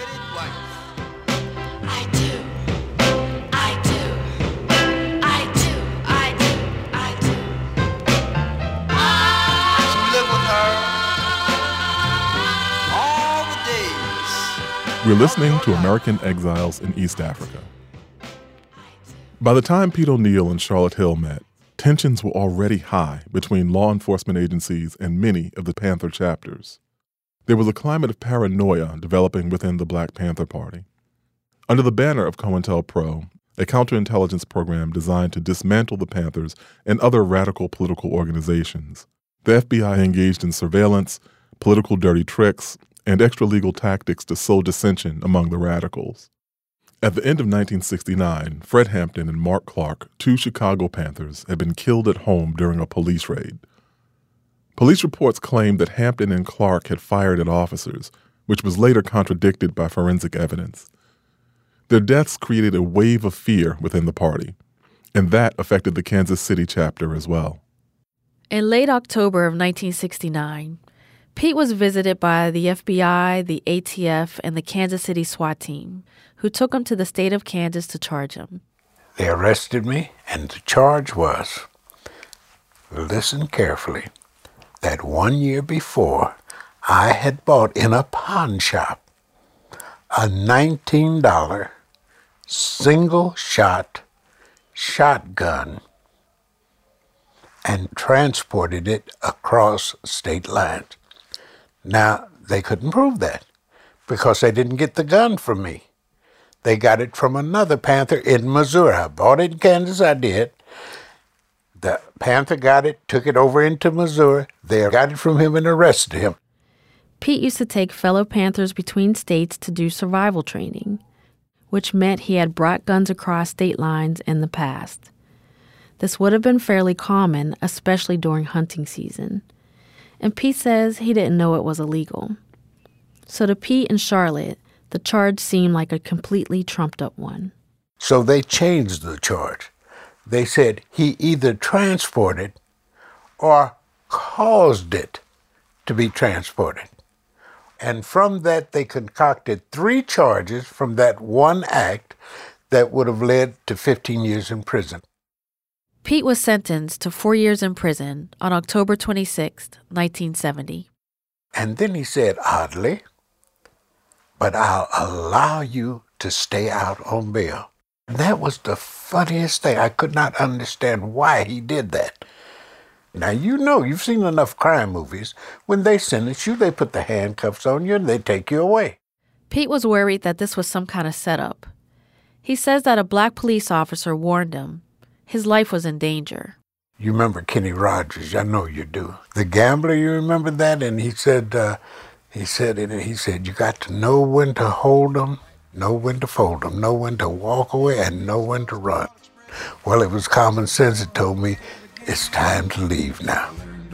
We're listening to American Exiles in East Africa. By the time Pete O'Neill and Charlotte Hill met, tensions were already high between law enforcement agencies and many of the Panther chapters. There was a climate of paranoia developing within the Black Panther Party. Under the banner of COINTELPRO, a counterintelligence program designed to dismantle the Panthers and other radical political organizations. The FBI engaged in surveillance, political dirty tricks, and extra-legal tactics to sow dissension among the radicals. At the end of 1969, Fred Hampton and Mark Clark, two Chicago Panthers, had been killed at home during a police raid. Police reports claimed that Hampton and Clark had fired at officers, which was later contradicted by forensic evidence. Their deaths created a wave of fear within the party, and that affected the Kansas City chapter as well. In late October of 1969, Pete was visited by the FBI, the ATF, and the Kansas City SWAT team, who took him to the state of Kansas to charge him. They arrested me, and the charge was, listen carefully, that 1 year before, I had bought in a pawn shop a $19 single-shot shotgun and transported it across state lines. Now, they couldn't prove that because they didn't get the gun from me. They got it from another Panther in Missouri. I bought it in Kansas, I did. The Panther got it, took it over into Missouri. They got it from him and arrested him. Pete used to take fellow Panthers between states to do survival training, which meant he had brought guns across state lines in the past. This would have been fairly common, especially during hunting season. And Pete says he didn't know it was illegal. So to Pete and Charlotte, the charge seemed like a completely trumped-up one. So they changed the charge. They said he either transported or caused it to be transported. And from that, they concocted 3 charges from that one act that would have led to 15 years in prison. Pete was sentenced to 4 years in prison on October 26, 1970. And then he said, oddly, but I'll allow you to stay out on bail. And that was the funniest thing. I could not understand why he did that. Now, you've seen enough crime movies. When they sentence you, they put the handcuffs on you and they take you away. Pete was worried that this was some kind of setup. He says that a black police officer warned him. His life was in danger. You remember Kenny Rogers? I know you do. The gambler, you remember that? And he said, you got to know when to hold them, know when to fold them, know when to walk away, and know when to run. Well, it was common sense that told me, it's time to leave now.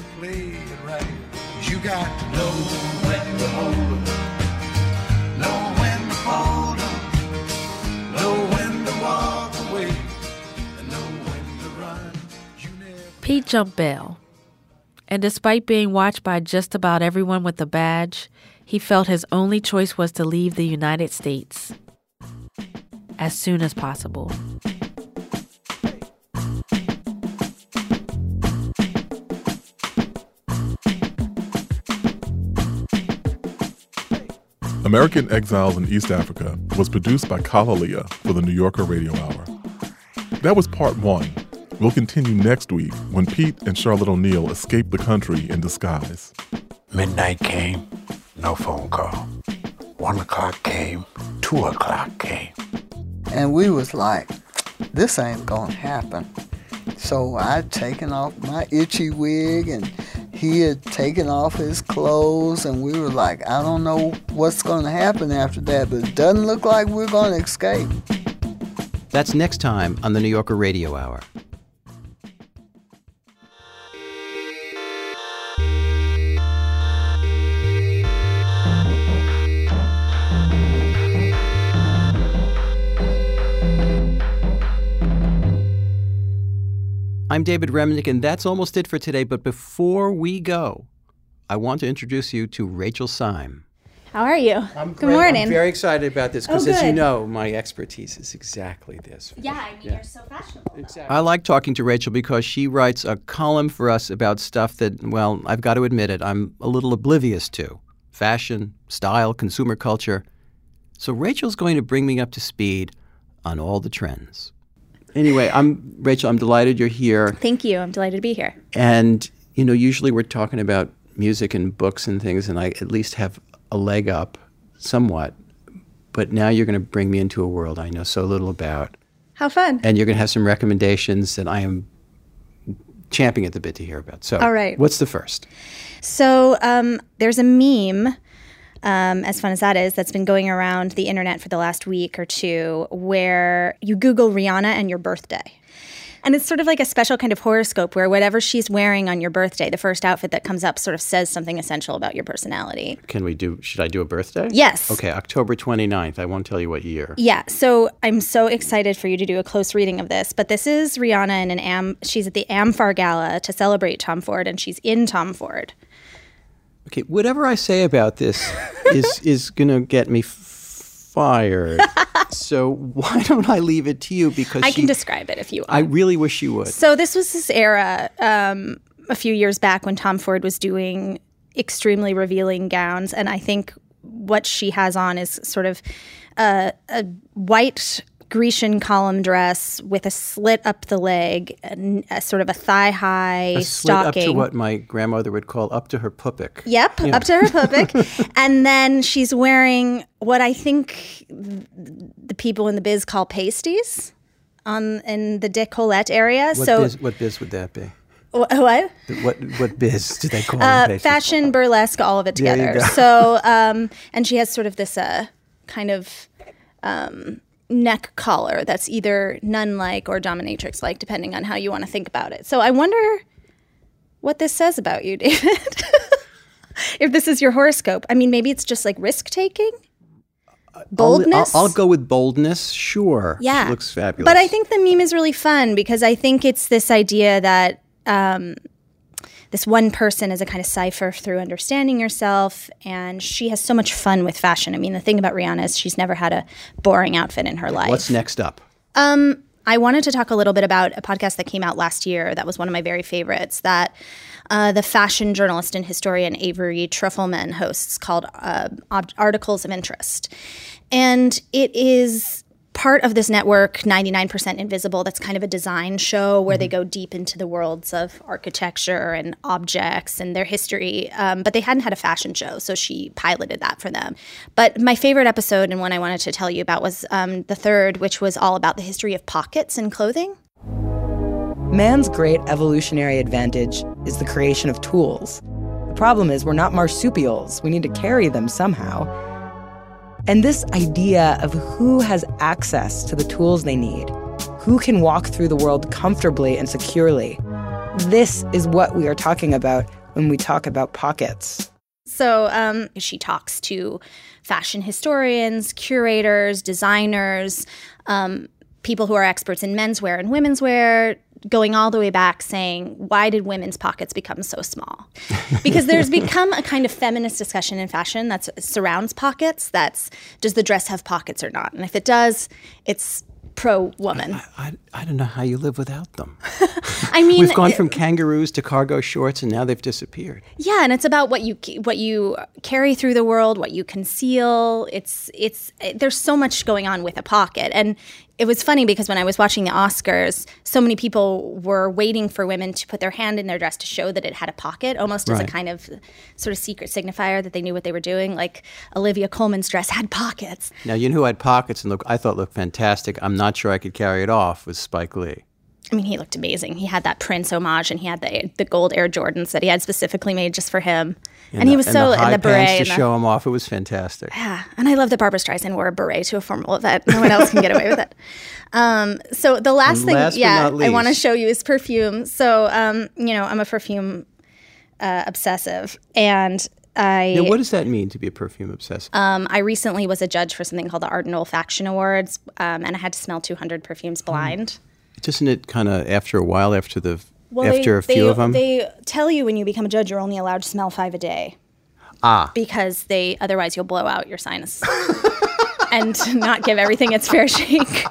You got to know when to hold 'em, know when to fold 'em, know when to walk away, and know when to run. Pete jumped bail. And despite being watched by just about everyone with a badge, he felt his only choice was to leave the United States as soon as possible. American Exiles in East Africa was produced by Kalalia for the New Yorker Radio Hour. That was part 1. We'll continue next week when Pete and Charlotte O'Neill escaped the country in disguise. Midnight came, no phone call. 1 o'clock came, 2 o'clock came. And we was like, this ain't gonna happen. So I'd taken off my itchy wig and he had taken off his clothes, and we were like, I don't know what's going to happen after that, but it doesn't look like we're going to escape. That's next time on the New Yorker Radio Hour. I'm David Remnick, and that's almost it for today. But before we go, I want to introduce you to Rachel Syme. How are you? Good morning. I'm very excited about this because, as you know, my expertise is exactly this. Yeah, I mean, you're so fashionable. Exactly. I like talking to Rachel because she writes a column for us about stuff that, well, I've got to admit it, I'm a little oblivious to. Fashion, style, consumer culture. So Rachel's going to bring me up to speed on all the trends. Anyway, Rachel, I'm delighted you're here. Thank you. I'm delighted to be here. And, usually we're talking about music and books and things, and I at least have a leg up somewhat. But now you're going to bring me into a world I know so little about. How fun. And you're going to have some recommendations that I am champing at the bit to hear about. So, all right. What's the first? So there's a meme, as fun as that is, that's been going around the internet for the last week or two where you Google Rihanna and your birthday. And it's sort of like a special kind of horoscope where whatever she's wearing on your birthday, the first outfit that comes up sort of says something essential about your personality. Should I do a birthday? Yes. Okay, October 29th. I won't tell you what year. Yeah, so I'm so excited for you to do a close reading of this. But this is Rihanna in she's at the AmFAR Gala to celebrate Tom Ford, and she's in Tom Ford. Okay, whatever I say about this is going to get me fired. So why don't I leave it to you? Because I can describe it if you want. I really wish you would. So this was this era a few years back when Tom Ford was doing extremely revealing gowns. And I think what she has on is sort of a white Grecian column dress with a slit up the leg, and a sort of a thigh-high stocking. Up to what my grandmother would call up to her puppic. Yep, yeah. Up to her puppic. And then she's wearing what I think the people in the biz call pasties in the décolleté area. What biz would that be? What? What biz do they call them? Fashion, burlesque, all of it together. There you go. So, and she has sort of this kind of neck collar that's either nun-like or dominatrix-like, depending on how you want to think about it. So I wonder what this says about you, David. If this is your horoscope. I mean, maybe it's just like risk-taking? Boldness? I'll go with boldness, sure. Yeah. She looks fabulous. But I think the meme is really fun because I think it's this idea that this one person is a kind of cipher through understanding yourself, and she has so much fun with fashion. I mean, the thing about Rihanna is she's never had a boring outfit in her life. What's next up? I wanted to talk a little bit about a podcast that came out last year that was one of my very favorites that the fashion journalist and historian Avery Trufelman hosts called Articles of Interest. And it is part of this network, 99% Invisible, that's kind of a design show where they go deep into the worlds of architecture and objects and their history. But they hadn't had a fashion show, so she piloted that for them. But my favorite episode and one I wanted to tell you about was the third, which was all about the history of pockets in clothing. Man's great evolutionary advantage is the creation of tools. The problem is we're not marsupials. We need to carry them somehow. And this idea of who has access to the tools they need, who can walk through the world comfortably and securely, this is what we are talking about when we talk about pockets. So she talks to fashion historians, curators, designers, people who are experts in menswear and womenswear, going all the way back saying, why did women's pockets become so small? Because there's become a kind of feminist discussion in fashion that surrounds pockets. That's, does the dress have pockets or not? And if it does, it's pro-woman. I don't know how you live without them. I mean, we've gone from kangaroos to cargo shorts, and now they've disappeared. Yeah, and it's about what you carry through the world, what you conceal. There's so much going on with a pocket. And it was funny because when I was watching the Oscars, so many people were waiting for women to put their hand in their dress to show that it had a pocket, almost as a kind of sort of secret signifier that they knew what they were doing. Like Olivia Colman's dress had pockets. Now, you know who had pockets and I thought looked fantastic. I'm not sure I could carry it off, was Spike Lee. I mean, he looked amazing. He had that Prince homage, and he had the gold Air Jordans that he had specifically made just for him. And he was and the beret pants to show him off. It was fantastic. Yeah, and I love that Barbra Streisand wore a beret to a formal event. No one else can get away with it. So the last thing, I want to show you is perfume. So, I'm a perfume obsessive, and Now, what does that mean to be a perfume obsessive? I recently was a judge for something called the Art and Olfaction Awards, and I had to smell 200 perfumes blind. Doesn't it kind of, after a while, after a few of them? They tell you when you become a judge, you're only allowed to smell 5 a day. Because otherwise you'll blow out your sinus and not give everything its fair shake.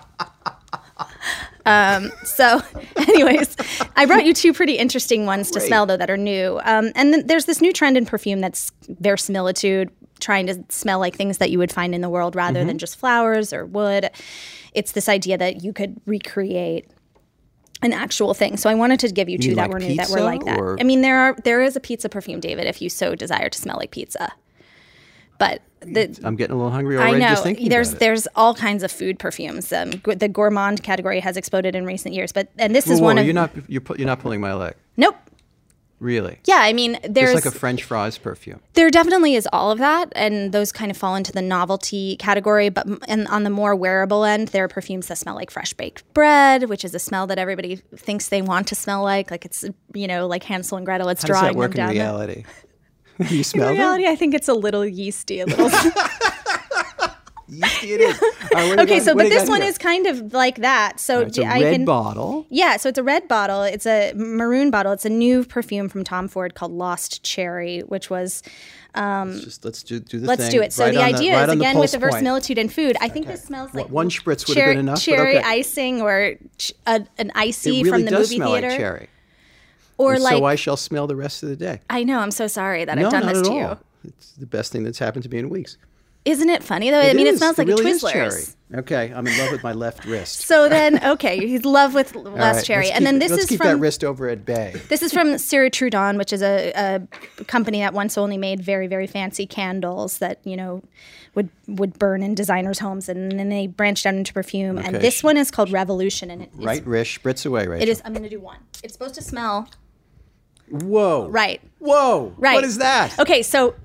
So anyways, I brought you 2 pretty interesting ones to smell, though, that are new. And then there's this new trend in perfume that's verisimilitude, trying to smell like things that you would find in the world rather than just flowers or wood. It's this idea that you could recreate an actual thing. So I wanted to give you 2 that were new that were like that. I mean, there is a pizza perfume, David, if you so desire to smell like pizza. But I'm getting a little hungry already. I know. Just thinking about it. There's all kinds of food perfumes. The gourmand category has exploded in recent years, and this is one of. You're not pulling my leg. Nope. Really? Yeah, I mean, there's just like a French fries perfume. There definitely is all of that, and those kind of fall into the novelty category. But on the more wearable end, there are perfumes that smell like fresh baked bread, which is a smell that everybody thinks they want to smell like it's like Hansel and Gretel. It's How drawing does that work them down. in reality? You smell in reality, I think it's a little yeasty, a little. Yeasty it is. Okay, but this one is kind of like that. So it's a red bottle. Yeah, so it's a red bottle. It's a maroon bottle. It's a new perfume from Tom Ford called Lost Cherry, which was. Let's do the thing. Let's do it. So right the idea is, again, with the point. verisimilitude in food, I think this smells like one spritz would have been enough. Cherry okay. icing or an icy it really from the does movie smell theater. Like cherry. Or and like, so I shall smell the rest of the day. I know. I'm so sorry that I've done this to you. It's the best thing that's happened to me in weeks. Isn't it funny though? It smells like really a is Twizzlers. Cherry. Okay, I'm in love with my left wrist. So then, okay, he's in love with Lost Cherry, and then let's keep that wrist over at bay. This is from Sarah Trudon, which is a company that once only made very, very fancy candles that would burn in designers' homes, and then they branched out into perfume. Okay. And this one is called Revolution, and right wrist, spritz away, Rachel. It is. I'm going to do one. It's supposed to smell. Whoa. Right. Whoa. Right. What is that? Okay, so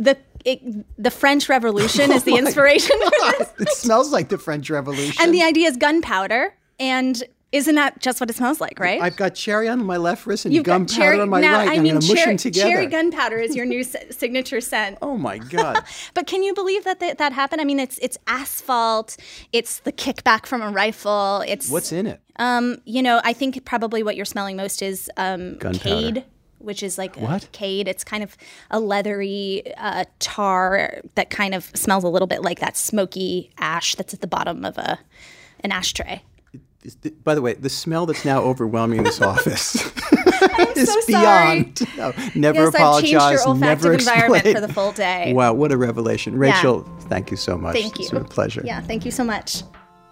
the French Revolution is the inspiration for this. It smells like the French Revolution. And the idea is gunpowder, and isn't that just what it smells like, right? I've got cherry on my left wrist and gunpowder on my right. I'm going to mush them together. Cherry gunpowder is your new signature scent. Oh, my God. But can you believe that happened? I mean, it's asphalt. It's the kickback from a rifle. What's in it? I think probably what you're smelling most is Cade, which is like Cade. It's kind of a leathery tar that kind of smells a little bit like that smoky ash that's at the bottom of an ashtray. By the way, the smell that's now overwhelming this office is so beyond. No, never I've apologize. changed your olfactive environment explain. for the full day. Wow, what a revelation. Rachel, thank you so much. Thank you. It's been a pleasure. Yeah, thank you so much.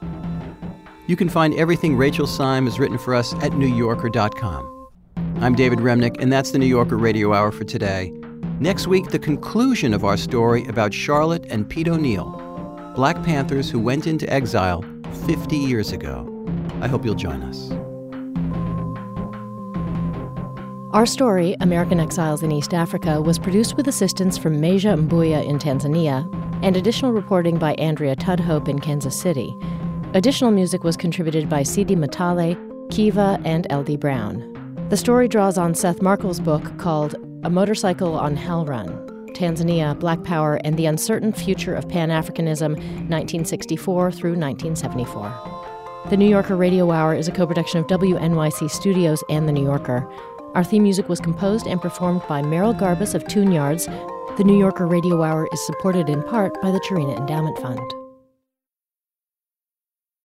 You can find everything Rachel Syme has written for us at NewYorker.com. I'm David Remnick, and that's the New Yorker Radio Hour for today. Next week, the conclusion of our story about Charlotte and Pete O'Neill, Black Panthers who went into exile 50 years ago. I hope you'll join us. Our story, American Exiles in East Africa, was produced with assistance from Meja Mbuya in Tanzania and additional reporting by Andrea Tudhope in Kansas City. Additional music was contributed by Sidi Matale, Kiva, and LD Brown. The story draws on Seth Markle's book called A Motorcycle on Hell Run, Tanzania, Black Power, and the Uncertain Future of Pan-Africanism, 1964 through 1974. The New Yorker Radio Hour is a co-production of WNYC Studios and The New Yorker. Our theme music was composed and performed by Merrill Garbus of Tune Yards. The New Yorker Radio Hour is supported in part by the Chirina Endowment Fund.